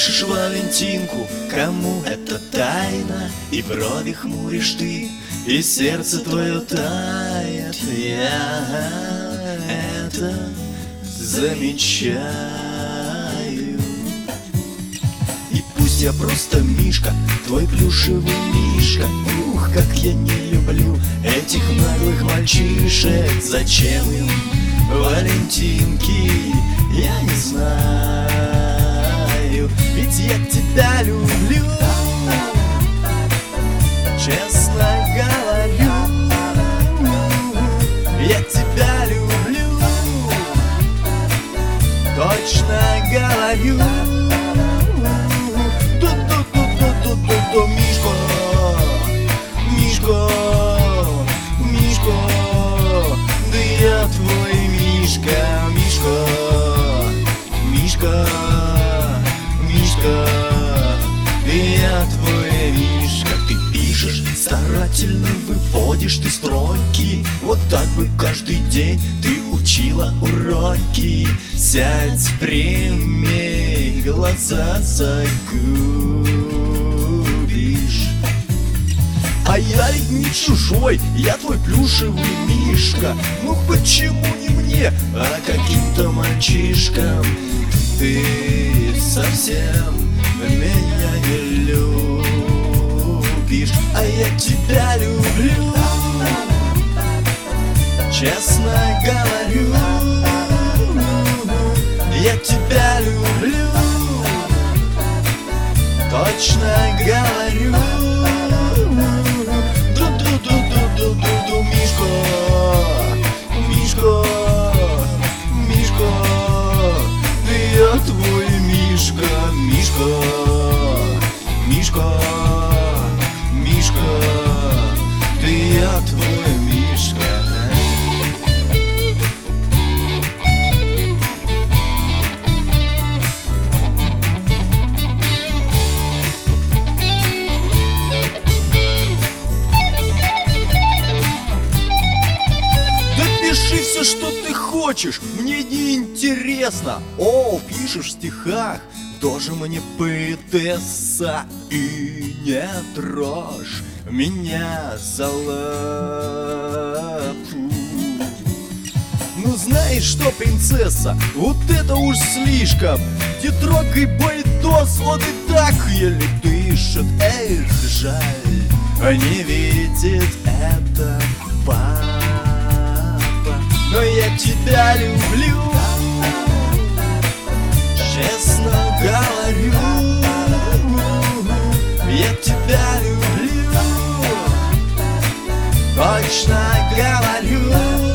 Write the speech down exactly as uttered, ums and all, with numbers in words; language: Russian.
пишешь Валентинку, кому это тайна, и брови хмуришь ты, и сердце твое тает. Я это замечаю. И пусть я просто Мишка, твой плюшевый Мишка. Ух, как я не люблю этих наглых мальчишек. Зачем им Валентинки, я не знаю. Ведь я тебя люблю, честно говорю. Я тебя люблю, точно говорю. Ду-ду-ду-ду-ду-ду-ду, Мишка, Мишка, Мишка, да я твой Мишка, Мишка, Мишка, Мишка, да я твой Мишка. Ты пишешь, старательно выводишь ты строки. Вот так бы каждый день ты учила уроки. Сядь прямей, глаза загубишь. А я ведь не чужой, я твой плюшевый Мишка. Ну почему не мне, а каким-то мальчишкам? Ты совсем меня не любишь, а я тебя люблю, честно говорю. Я тебя люблю, точно говорю. Ду-ду-ду-ду-ду-ду-ду, Мишка, Мишка, Мишка, да я твой Мишка, Мишка, Мишка, Мишка, да я твой Мишка. Пиши все, что ты хочешь, мне не интересно. О, пишешь в стихах, тоже мне поэтесса. И не трожь меня за лапу. Ну знаешь что, принцесса, вот это уж слишком. Дитрог и бальдос, он и так еле дышит. Эх, жаль, не видит это папа. Но я тебя люблю, честно говорю. Я тебя люблю, точно говорю.